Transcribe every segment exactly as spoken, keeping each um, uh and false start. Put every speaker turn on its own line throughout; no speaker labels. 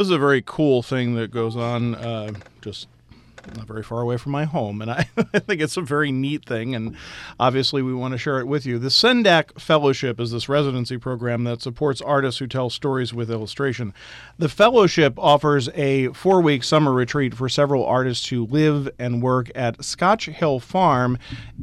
This is a very cool thing that goes on uh, just not very far away from my home, and I, I think it's a very neat thing, and obviously we want to share it with you. The Sendak Fellowship is this residency program that supports artists who tell stories with illustration. The fellowship offers a four-week summer retreat for several artists who live and work at Scotch Hill Farm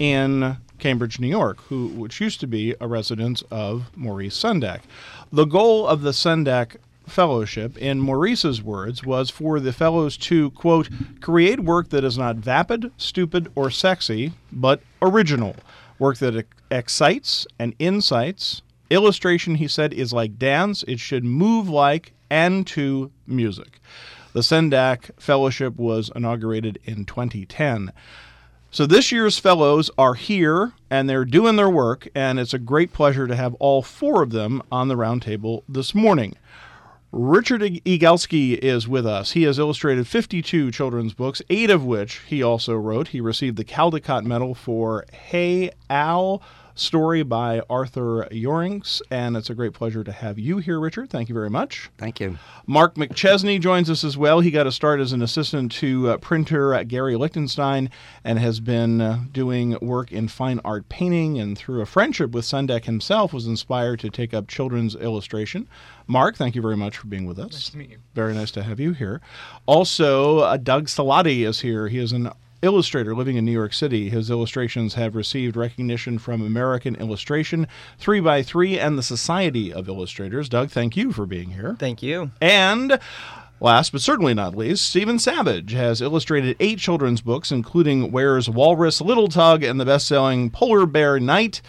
in Cambridge, New York, who which used to be a residence of Maurice Sendak. The goal of the Sendak Fellowship, in Maurice's words, was for the fellows to, quote, create work that is not vapid, stupid, or sexy, but original. Work that ex- excites and incites. Illustration, he said, is like dance. It should move like and to music. The Sendak Fellowship was inaugurated in twenty ten. So this year's fellows are here, and they're doing their work, and it's a great pleasure to have all four of them on the round table this morning. Richard Egelski is with us. He has illustrated fifty-two children's books, eight of which he also wrote. He received the Caldecott Medal for Hey Al, story by Arthur Yorinks, and it's a great pleasure to have you here, Richard. Thank you very much.
Thank you.
Mark McChesney joins us as well. He got a start as an assistant to uh, printer at Gary Lichtenstein and has been uh, doing work in fine art painting, and through a friendship with Sendak himself was inspired to take up children's illustration. Mark, thank you very much for being with us.
Nice to meet you.
Very nice to have you here. Also, uh, Doug Salati is here. He is an illustrator living in New York City. His illustrations have received recognition from American Illustration, three by three, and the Society of Illustrators. Doug, thank you for being here.
Thank you.
And last but certainly not least, Stephen Savage has illustrated eight children's books, including Where's Walrus, Little Tug, and the best-selling Polar Bear Night.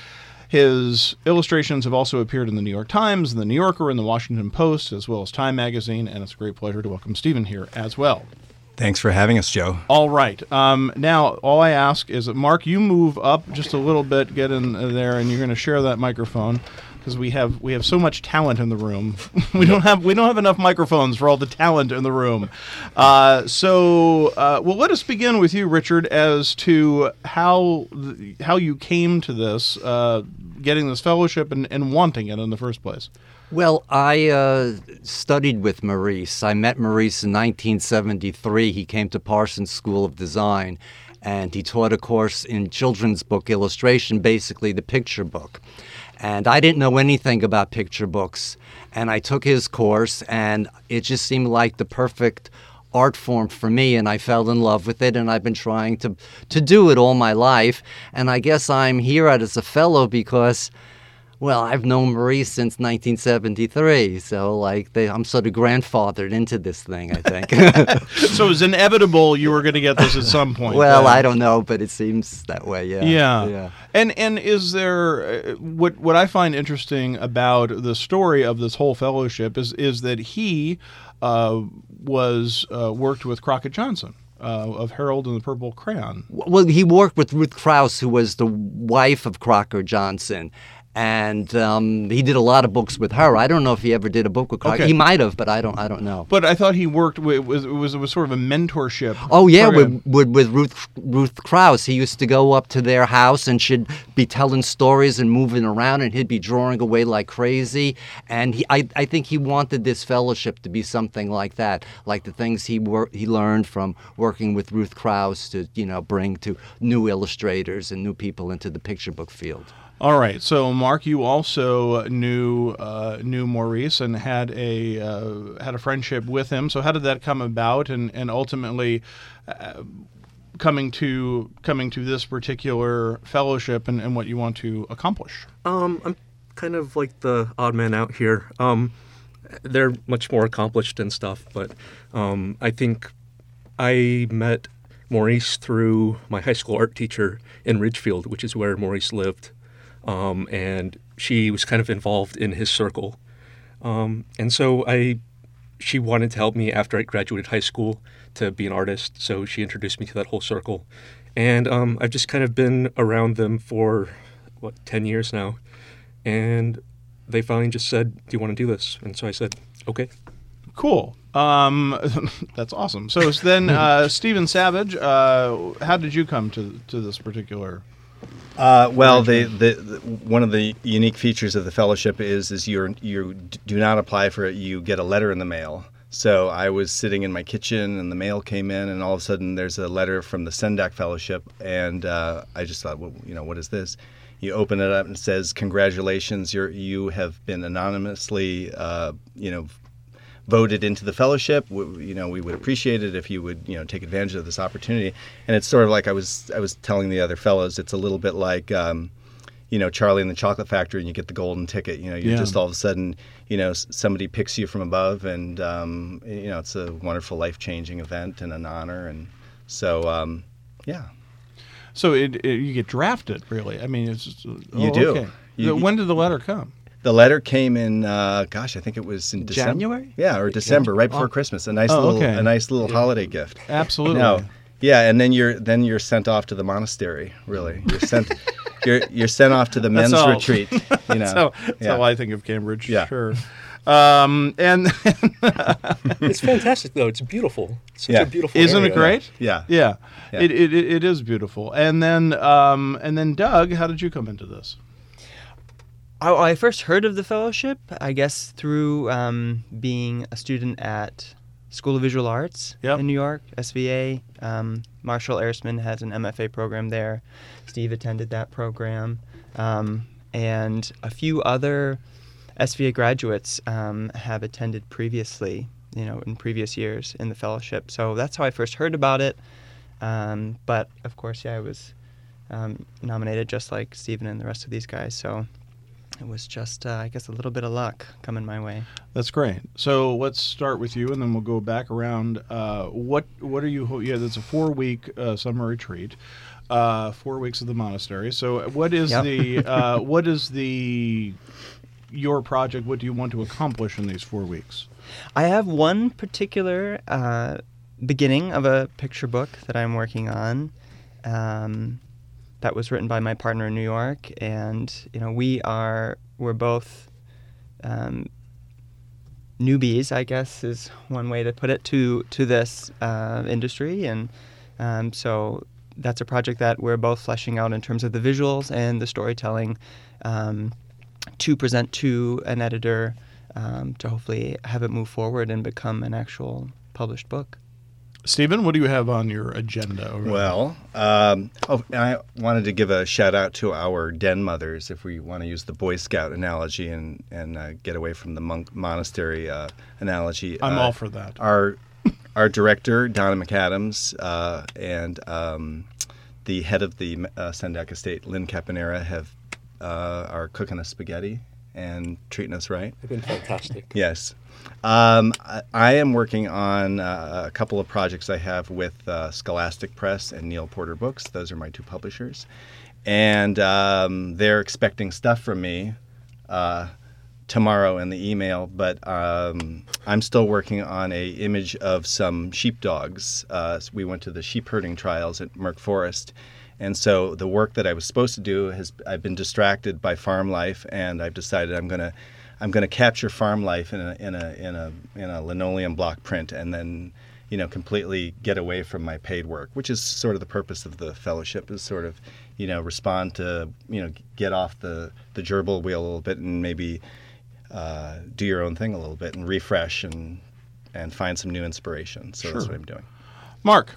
His illustrations have also appeared in the New York Times, and the New Yorker, and the Washington Post, as well as Time Magazine, and it's a great pleasure to welcome Stephen here as well.
Thanks for having us, Joe.
All right. Um, now, all I ask is that, Mark, you move up just a little bit, get in there, and you're going to share that microphone, because we have we have so much talent in the room. we don't have we don't have enough microphones for all the talent in the room. Uh, so, uh, well, let us begin with you, Richard, as to how how you came to this, uh, getting this fellowship and, and wanting it in the first place.
Well, I uh, studied with Maurice. I met Maurice in nineteen seventy-three. He came to Parsons School of Design, and he taught a course in children's book illustration, basically the picture book. And I didn't know anything about picture books, and I took his course, and it just seemed like the perfect art form for me, and I fell in love with it, and I've been trying to, to do it all my life. And I guess I'm here as a fellow because, well, I've known Maurice since nineteen seventy-three, so like they, I'm sort of grandfathered into this thing, I think.
So it was inevitable you were going to get this at some point.
Well,
then.
I don't know, but it seems that way, yeah.
Yeah.
yeah.
And and is there, uh, what what I find interesting about the story of this whole fellowship is, is that he uh, was, uh, worked with Crockett Johnson. Uh, of Harold and the Purple Crayon.
Well, he worked with Ruth Krauss, who was the wife of Crocker Johnson. And um, he did a lot of books with her. I don't know if he ever did a book with Crocker.
Okay.
He might have, but I don't. I don't know.
But I thought he worked with, it was it was, it was sort of a mentorship.
Oh yeah,
program.
with, with with Ruth Ruth Krauss. He used to go up to their house and she'd be telling stories and moving around, and he'd be drawing away like crazy. And he, I, I think he wanted this fellowship to be something like that, like the things he wor- he learned from working with Ruth Krauss to you know bring to new illustrators and new people into the picture book field.
All right. So, Mark, you also knew uh, knew Maurice and had a uh, had a friendship with him. So, how did that come about, and and ultimately uh, coming to coming to this particular fellowship and, and what you want to accomplish?
Um, I'm kind of like the odd man out here. Um, they're much more accomplished and stuff, but um, I think I met Maurice through my high school art teacher in Ridgefield, which is where Maurice lived. Um, and she was kind of involved in his circle. Um, and so I, she wanted to help me after I graduated high school to be an artist. So she introduced me to that whole circle. And um, I've just kind of been around them for, what, ten years now. And they finally just said, do you want to do this? And so I said, okay.
Cool. Um, that's awesome. So then, uh, Stephen Savage, uh, how did you come to to this particular?
Uh, well, the, the, the one of the unique features of the fellowship is is you you do not apply for it. You get a letter in the mail So I was sitting in my kitchen, and the mail came in, and all of a sudden there's a letter from the Sendak Fellowship, and uh, I just thought, well, you know, what is this? You open it up and it says, "Congratulations, you're you have been anonymously, uh, you know, voted into the fellowship. We, you know, we would appreciate it if you would, you know, take advantage of this opportunity." And it's sort of like I was I was telling the other fellows, it's a little bit like, um, you know, Charlie and the Chocolate Factory, and you get the golden ticket. You know, you
Yeah.
just all of a sudden, you know, s- somebody picks you from above, and um, you know, it's a wonderful, life-changing event and an honor. And so, um, yeah,
So it, it, you get drafted, really. I mean, it's just, oh,
You do.
Okay.
You-
when did the letter come?
the letter came in. Uh, gosh, I think it was in December.
January?
Yeah, or December, right before Christmas. A nice
Oh,
little,
okay.
a nice little holiday gift.
Absolutely.
No, yeah, and then you're then you're sent off to the monastery. Really, you're sent you're you're sent off to the
That's
men's
all.
retreat. You know,
That's how, that's
Yeah.
how I think of Cambridge.
Yeah.
Sure. Um, and
It's fantastic, though. It's beautiful. It's such
Yeah.
a beautiful
isn't
area.
it great?
Yeah.
Yeah.
Yeah.
It, it it is beautiful. And then um, and then Doug, how did you come into this?
I, I first heard of the fellowship, I guess, through um, being a student at School of Visual Arts
Yep.
in New York, S V A. Um, Marshall Erisman has an M F A program there. Steve attended that program. Um, and a few other S V A graduates um, have attended previously, you know, in previous years in the fellowship. So that's how I first heard about it. Um, but, of course, yeah, I was um, nominated just like Stephen and the rest of these guys. So it was just, uh, I guess, a little bit of luck coming my way.
That's great. So let's start with you, and then we'll go back around. Uh, what what are you? ho- Yeah, it's a four week uh, summer retreat, uh, four weeks at the monastery. So what is
Yep.
the uh, what is the your project? What do you want to accomplish in these four weeks?
I have one particular uh, beginning of a picture book that I'm working on. Um, that was written by my partner in New York, and you know we are we're both um, newbies, I guess is one way to put it, to to this uh, industry, and um, so that's a project that we're both fleshing out in terms of the visuals and the storytelling um, to present to an editor um, to hopefully have it move forward and become an actual published book.
Stephen, what do you have on your agenda? Over
Well, um, oh, and I wanted to give a shout out to our den mothers, if we want to use the Boy Scout analogy and and uh, get away from the monk monastery uh, analogy.
I'm
uh,
all for that.
Our our director Donna McAdams uh, and um, the head of the uh, Sendak Estate, Lynn Caponera, have uh, are cooking us spaghetti and treating us right.
They've been fantastic.
Yes. Um, I, I am working on uh, a couple of projects I have with uh, Scholastic Press and Neil Porter Books. Those are my two publishers. And um, they're expecting stuff from me uh, tomorrow in the email, but um, I'm still working on a image of some sheepdogs. Uh, so we went to the sheep herding trials at Merck Forest. And so the work that I was supposed to do has I've been distracted by farm life, and I've decided I'm going to I'm going to capture farm life in a in a in a in a linoleum block print, and then you know completely get away from my paid work, which is sort of the purpose of the fellowship, is sort of you know respond to you know get off the the gerbil wheel a little bit and maybe uh, do your own thing a little bit and refresh and and find some new inspiration. So that's
Sure.
what I'm doing.
Mark,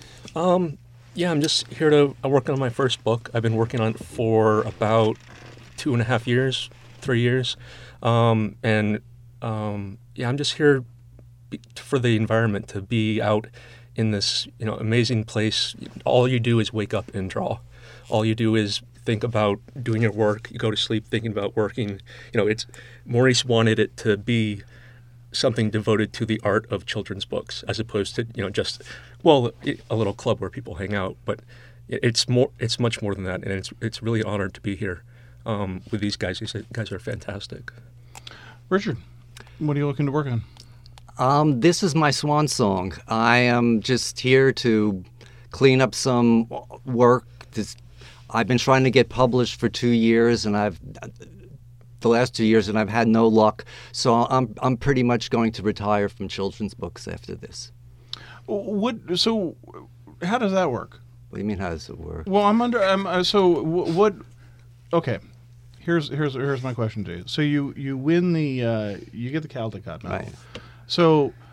Um, yeah, I'm just here to I'm working on my first book. I've been working on it for about two and a half years, three years, um, and um, yeah, I'm just here be, for the environment, to be out in this you know amazing place. All you do is wake up and draw. All you do is think about doing your work. You go to sleep thinking about working. You know, it's Maurice wanted it to be something devoted to the art of children's books, as opposed to you know just well a little club where people hang out. But it's more it's much more than that, and it's it's really honored to be here um, with these guys. These guys are fantastic.
Richard, what are you looking to work on?
Um, this is my swan song. I am just here to clean up some work. This, I've been trying to get published for two years, and I've the last two years, and I've had no luck. So I'm I'm pretty much going to retire from children's books after this.
What? So, how does that work?
What do you mean? How does it work?
Well, I'm under. I'm uh, so wh- what? Okay, here's here's here's my question to you. So you you win the uh, you get the Caldecott medal.
Right.
So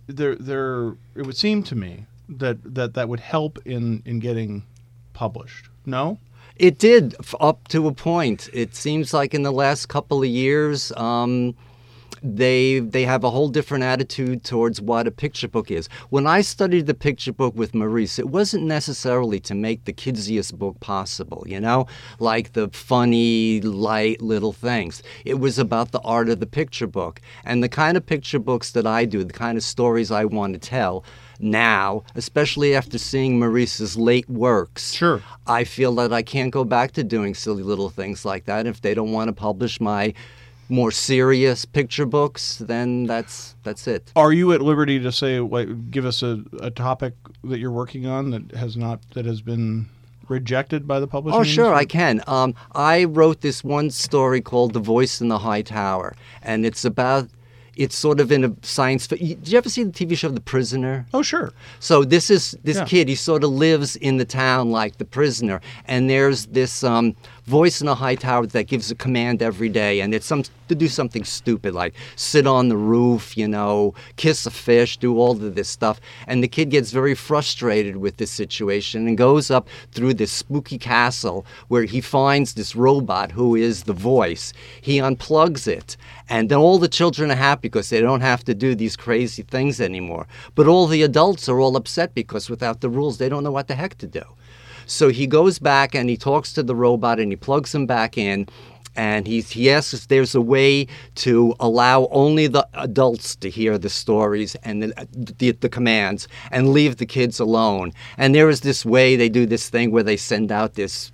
there there it would seem to me that that, that would help in, in getting published. No?
It did, f- up to a point. It seems like in the last couple of years, um, they they have a whole different attitude towards what a picture book is. When I studied the picture book with Maurice, it wasn't necessarily to make the kidsiest book possible, you know, like the funny, light little things. It was about the art of the picture book. And the kind of picture books that I do, the kind of stories I want to tell now, especially after seeing Maurice's late works,
Sure.
I feel that I can't go back to doing silly little things like that. If they don't want to publish my more serious picture books, then that's that's it.
Are you at liberty to say, like, give us a, a topic that you're working on that has not that has been rejected by the publishing
Oh, sure, I
industry?
can. Um, I wrote this one story called The Voice in the High Tower, and it's about, it's sort of in a science, fi- did you ever see the T V show The Prisoner?
Oh, sure.
So this is this
Yeah.
kid. He sort of lives in the town like the prisoner, and there's this um, voice in a high tower that gives a command every day, and it's some to do something stupid like sit on the roof, you know, kiss a fish, do all of this stuff. And the kid gets very frustrated with this situation and goes up through this spooky castle where he finds this robot who is the voice. He unplugs it, and then all the children are happy because they don't have to do these crazy things anymore. But all the adults are all upset because without the rules, they don't know what the heck to do. So he goes back and he talks to the robot and he plugs him back in, and he, he asks if there's a way to allow only the adults to hear the stories and the, the, the commands and leave the kids alone. And there is this way, they do this thing where they send out this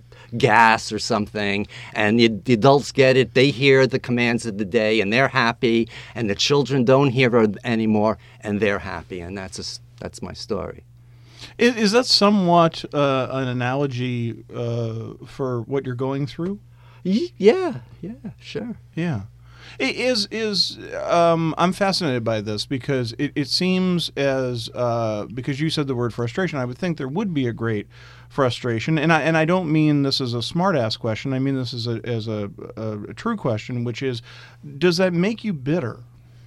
gas or something, and the, the adults get it, they hear the commands of the day and they're happy, and the children don't hear it anymore and they're happy. And that's, a, that's my story.
Is, is that somewhat uh, an analogy uh, for what you're going through?
Y- Yeah, yeah, sure.
Yeah. It is is um, I'm fascinated by this because it, it seems as uh, because you said the word frustration, I would think there would be a great frustration, and I and I don't mean this as a smart-ass question. I mean this as a as a, a, a true question, which is, does that make you bitter?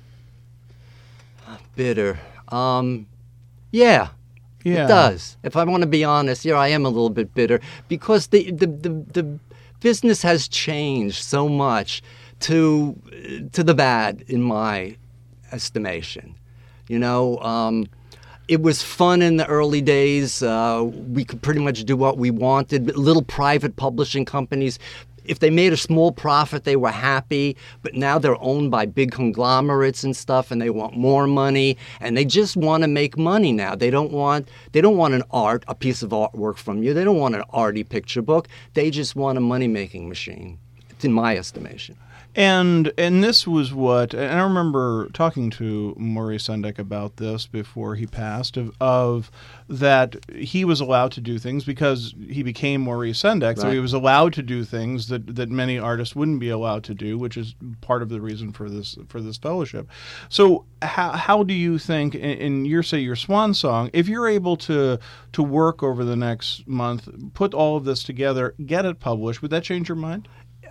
Bitter. Um, yeah.
Yeah.
It does. If I want to be honest, yeah, I am a little bit bitter because the the, the, the business has changed so much to to the bad, in my estimation. You know, um, it was fun in the early days. Uh, we could pretty much do what we wanted. Little private publishing companies, if they made a small profit, they were happy, but now they're owned by big conglomerates and stuff, and they want more money, and they just want to make money now. They don't want they don't want an art, a piece of artwork from you. They don't want an arty picture book. They just want a money-making machine, in my estimation.
And and this was what, and I remember talking to Maurice Sendak about this before he passed, of, of that he was allowed to do things because he became Maurice Sendak, so
Right.
he was allowed to do things that, that many artists wouldn't be allowed to do, which is part of the reason for this for this fellowship. So how how do you think, in, in your say your swan song, if you're able to to work over the next month, put all of this together, get it published, would that change your mind?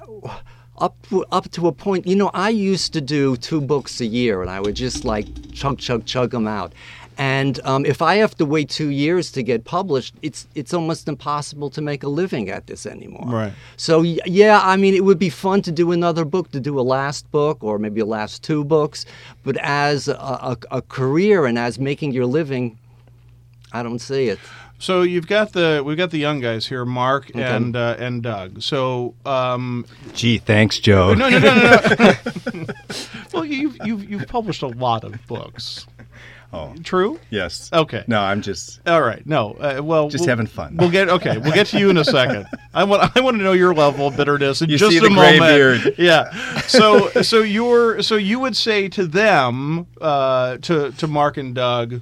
Up to, up to a point, you know, I used to do two books a year, and I would just like chug, chug, chug them out. And um, if I have to wait two years to get published, it's it's almost impossible to make a living at this anymore.
Right.
So y- yeah, I mean, it would be fun to do another book, to do a last book, or maybe a last two books. But as a, a, a career and as making your living, I don't see it.
So you've got the we've got the young guys here, Mark and uh, and Doug. So um,
Gee, thanks, Joe.
no, no, no, no. no. Well, you've you've you've published a lot of books.
Oh,
True?
yes.
Okay.
No, I'm just
All right. No. Uh, well,
just
we'll,
having fun.
We'll get okay. We'll get to you in a second. I want I want to know your level of bitterness in
You
just
see
a
the gray
moment.
beard.
Yeah. So so you're so you would say to them uh, to to Mark and Doug.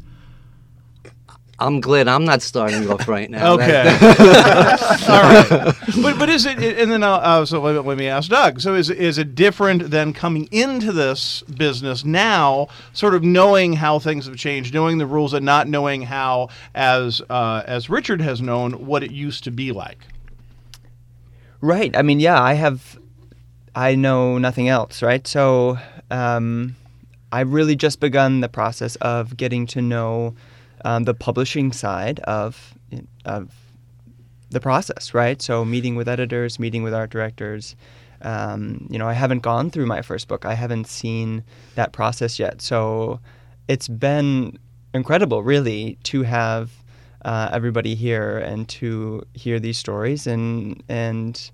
I'm glad I'm not starting off right now.
Okay.
That-
All right. But but is it? And then I'll, uh, so let, let me ask Doug. So is is it different than coming into this business now, sort of knowing how things have changed, knowing the rules, and not knowing how, as uh, as Richard has known, what it used to be like?
Right. I mean, yeah, I have, I know nothing else, right? So, um, I've really just begun the process of getting to know um, the publishing side of of the process, right? So meeting with editors, meeting with art directors. Um, you know, I haven't gone through my first book. I haven't seen that process yet. So it's been incredible, really, to have uh, everybody here and to hear these stories and and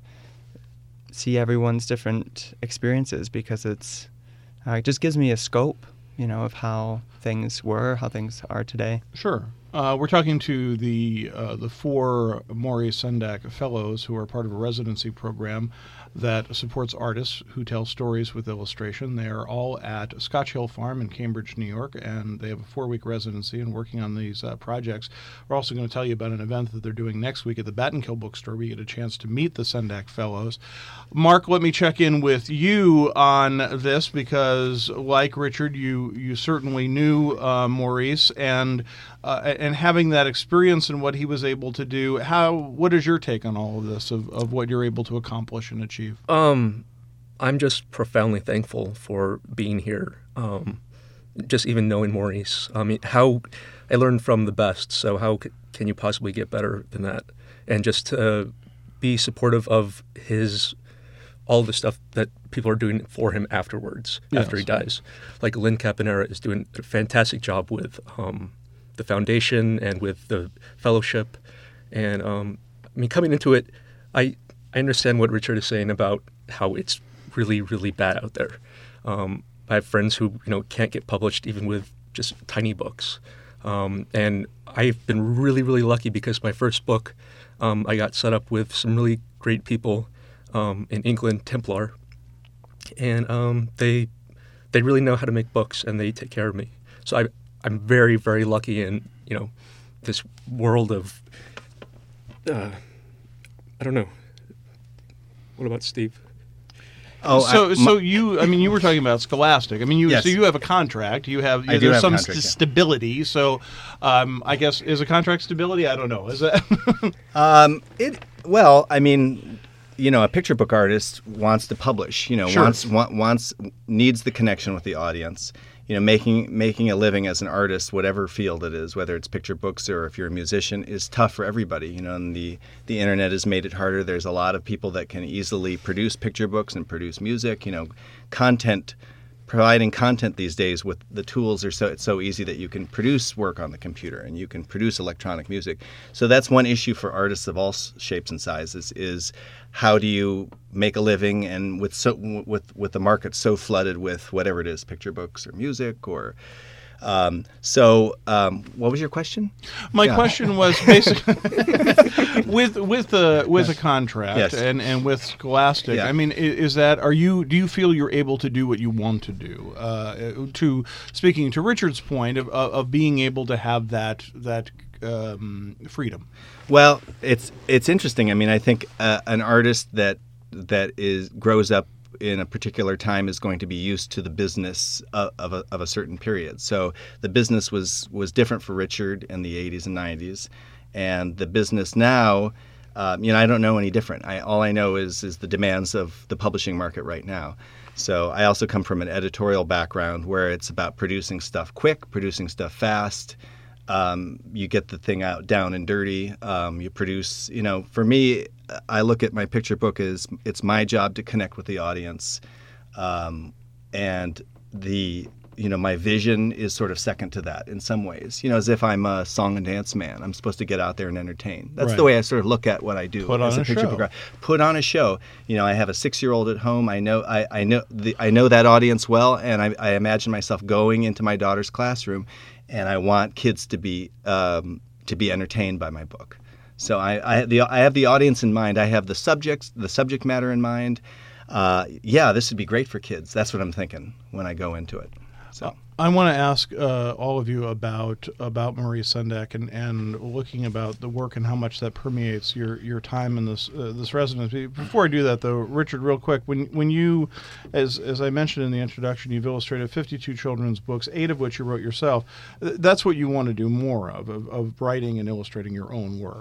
see everyone's different experiences, because it's uh, it just gives me a scope, you know, of how things were, how things are today.
Sure. Uh, we're talking to the uh, the four Maurice Sendak Fellows who are part of a residency program that supports artists who tell stories with illustration. They are all at Scotch Hill Farm in Cambridge, New York, and they have a four-week residency and working on these uh, projects. We're also going to tell you about an event that they're doing next week at the Battenkill Bookstore. We get a chance to meet the Sendak Fellows. Mark, let me check in with you on this, because like Richard, you you certainly knew uh, Maurice, and uh, and having that experience and what he was able to do. How what is your take on all of this, of, of what you're able to accomplish and achieve?
Um, I'm just profoundly thankful for being here. Um, just even knowing Maurice. I mean, how I learned from the best. So how c- can you possibly get better than that? And just to be supportive of his all the stuff that people are doing for him afterwards,
Yes.
after he dies. Like Lynn Caponera is doing a fantastic job with um, the foundation and with the fellowship. And um, I mean, coming into it, I. I understand what Richard is saying about how it's really, really bad out there. Um, I have friends who, you know, can't get published even with just tiny books. Um, and I've been really, really lucky, because my first book, um, I got set up with some really great people um, in England, Templar, and um, they they really know how to make books, and they take care of me. So I, I'm very, very lucky in, you know, this world of, uh, I don't know. What about Steve?
Oh,
so
I,
so you, I mean, you were talking about Scholastic. I mean, you
Yes.
so you have a contract. You have
I do
there's
have a
some
contract,
st-
yeah.
stability. So, um, I guess is a contract stability? I don't know. Is that?
Um, it well, I mean, you know, a picture book artist wants to publish. You know,
Sure.
wants wa- wants needs the connection with the audience. You know, making making a living as an artist, whatever field it is, whether it's picture books or if you're a musician, is tough for everybody. You know, and the the internet has made it harder. There's a lot of people that can easily produce picture books and produce music. You know, content. Providing content these days with the tools are so it's so easy that you can produce work on the computer and you can produce electronic music. So that's one issue for artists of all s- shapes and sizes, is how do you make a living, and with so with with the market so flooded with whatever it is, picture books or music or um, so um, what was your question?
My
Yeah.
question was basically with with a with a contract
Yes.
and, and with Scholastic.
Yeah.
I mean, i- is that are you do you feel you're able to do what you want to do? Uh, to speaking to Richard's point of, of of being able to have that that um, freedom.
Well, it's it's interesting. I mean, I think uh, an artist that that is grows up in a particular time is going to be used to the business of, of, a, of a certain period. So the business was was different for Richard in the eighties and nineties, and the business now, um, you know, I don't know any different. I, all I know is is the demands of the publishing market right now. So I also come from an editorial background where it's about producing stuff quick, producing stuff fast. Um, you get the thing out down and dirty. Um, you produce, you know, for me, I look at my picture book as it's my job to connect with the audience. Um, and the, you know, my vision is sort of second to that in some ways, you know, as if I'm a song and dance man. I'm supposed to get out there and entertain. That's
Right.
the way I sort of look at what I do
Put
as
on
a
a
picture
show.
book artist. Put on a show. You know, I have a six-year-old at home. I know, I, I know, the, I know that audience well, and I, I imagine myself going into my daughter's classroom, and I want kids to be um, to be entertained by my book. So I, I, the, I have the audience in mind. I have the subjects, the subject matter in mind. Uh, yeah, this would be great for kids. That's what I'm thinking when I go into it. So.
I want to ask uh, all of you about about Maurice Sendak and, and looking about the work and how much that permeates your, your time in this uh, this residency. Before I do that, though, Richard, real quick, when when you, as as I mentioned in the introduction, you've illustrated fifty-two children's books, eight of which you wrote yourself. Th- That's what you want to do more of, of, of writing and illustrating your own work.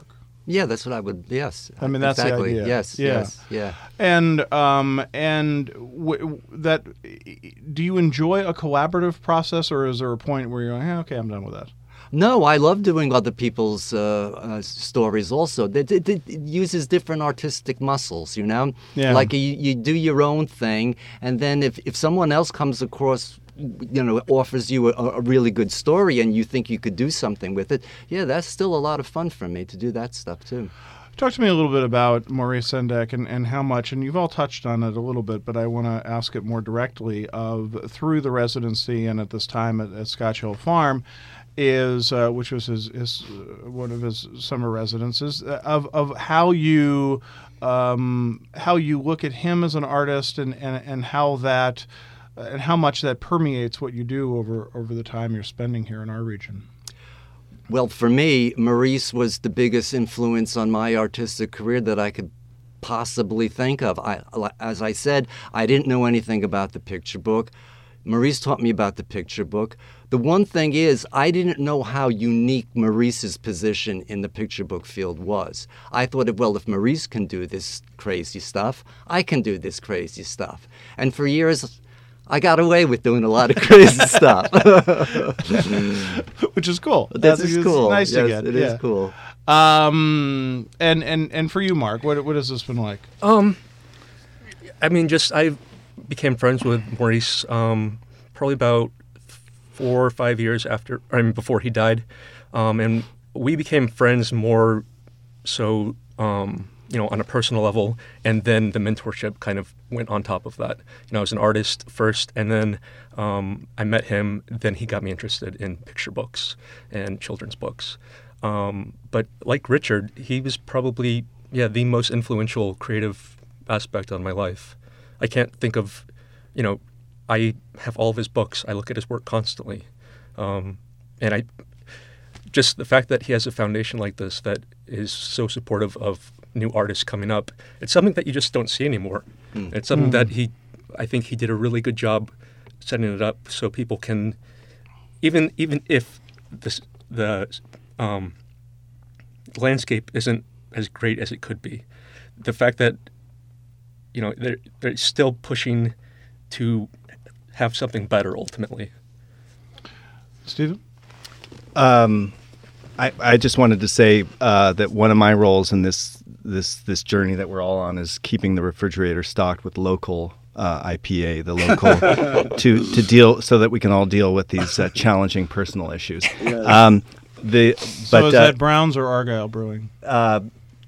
Yeah, that's what I would. Yes,
I mean, that's the
exactly.
idea.
Yes,
Yeah.
yes, yeah.
And um, and w- that, do you enjoy a collaborative process, or is there a point where you're like, eh, okay, I'm done with that?
No, I love doing other people's uh, uh, stories also. It, it, it uses different artistic muscles, you know?
Yeah.
Like you, you do your own thing, and then if, if someone else comes across, you know, offers you a, a really good story and you think you could do something with it, yeah, that's still a lot of fun for me to do that stuff too.
Talk to me a little bit about Maurice Sendak and, and how much, and you've all touched on it a little bit, but I want to ask it more directly, of through the residency and at this time at, at Scotch Hill Farm, is uh, which was his, his uh, one of his summer residences, uh, of of how you um, how you look at him as an artist, and, and, and how that uh, and how much that permeates what you do over over the time you're spending here in our region.
Well, for me, Maurice was the biggest influence on my artistic career that I could possibly think of. I, as I said, I didn't know anything about the picture book. Maurice taught me about the picture book. The one thing is, I didn't know how unique Maurice's position in the picture book field was. I thought, well, if Maurice can do this crazy stuff, I can do this crazy stuff. And for years, I got away with doing a lot of crazy stuff.
Which is cool.
That
That's
is
it's
cool.
nice
yes,
to get.
It
yeah.
is cool.
Um, and, and, and for you, Mark, what what has this been like?
Um, I mean, just I became friends with Maurice um, probably about four or five years after, I mean, before he died, um, and we became friends more so, um, you know, on a personal level, and then the mentorship kind of went on top of that. You know, I was an artist first, and then um, I met him. Then he got me interested in picture books and children's books. Um, but like Richard, he was probably, yeah, the most influential creative aspect on my life. I can't think of, you know, I have all of his books. I look at his work constantly. Um, and I, just the fact that he has a foundation like this that is so supportive of new artists coming up, it's something that you just don't see anymore. Mm. It's something mm. that he, I think he did a really good job setting it up so people can, even even if this, the um, landscape isn't as great as it could be, the fact that, you know, they're, they're still pushing to have something better ultimately.
Stephen?
Um, I, I just wanted to say uh, that one of my roles in this this this journey that we're all on is keeping the refrigerator stocked with local uh, I P A, the local to to deal so that we can all deal with these uh, challenging personal issues. Yes. Um, the
so
but,
is
uh,
that Browns or Argyle Brewing?
Uh,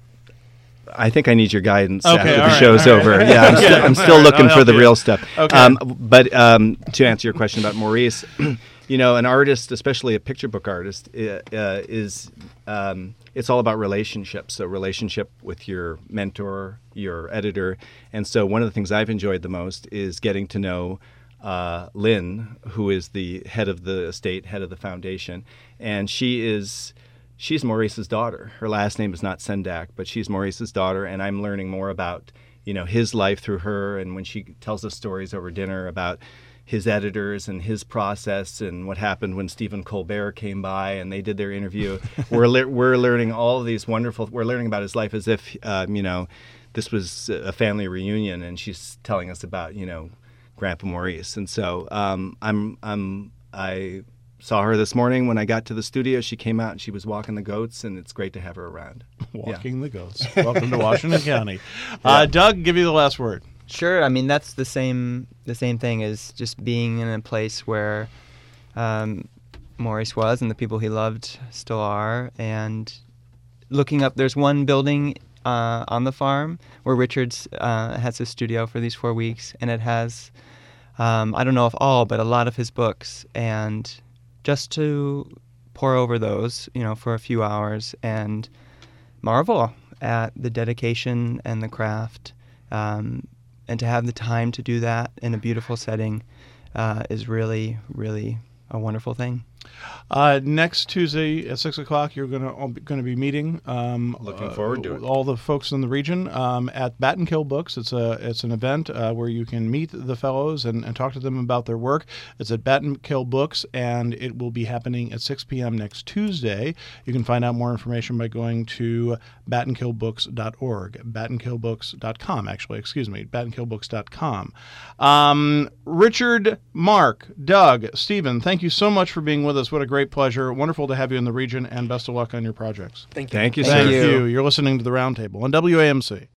I think I need your guidance
okay,
after the
right,
show's
right.
over. Yeah, I'm, st- I'm still
right,
looking for the
you.
real stuff.
Okay.
Um, but um, to answer your question about Maurice, you know, an artist, especially a picture book artist, uh, is um, it's all about relationships. So relationship with your mentor, your editor. And so one of the things I've enjoyed the most is getting to know uh, Lynn, who is the head of the estate, head of the foundation. And she is... She's Maurice's daughter. Her last name is not Sendak, but she's Maurice's daughter, and I'm learning more about, you know, his life through her. And when she tells us stories over dinner about his editors and his process and what happened when Stephen Colbert came by and they did their interview, we're le- we're learning all of these wonderful. We're learning about his life as if, um, you know, this was a family reunion, and she's telling us about, you know, Grandpa Maurice. And so um, I'm I'm I. saw her this morning when I got to the studio. She came out and she was walking the goats, and it's great to have her around.
Walking
yeah.
the goats. Welcome to Washington County. Uh, Doug, give you the last word.
Sure. I mean, that's the same the same thing as just being in a place where um, Maurice was and the people he loved still are. And looking up, there's one building uh, on the farm where Richards uh, has his studio for these four weeks, and it has, um, I don't know if all, but a lot of his books. And just to pour over those, you know, for a few hours and marvel at the dedication and the craft, um, and to have the time to do that in a beautiful setting uh, is really, really a wonderful thing.
Uh, next Tuesday at six o'clock, you're going to going to be meeting. Um,
Looking forward to it.
All the folks in the region um, at Bat and Kill Books. It's a it's an event uh, where you can meet the fellows and, and talk to them about their work. It's at Bat and Kill Books, and it will be happening at six p.m. next Tuesday. You can find out more information by going to bat and kill books dot org, bat and kill books dot com. Actually, excuse me, bat and kill books dot com. Um, Richard, Mark, Doug, Stephen, thank you so much for being with us. What a great pleasure. Wonderful to have you in the region, and best of luck on your projects.
Thank you.
Thank you,
Thank
sir.
you. You're listening to The Roundtable on W A M C.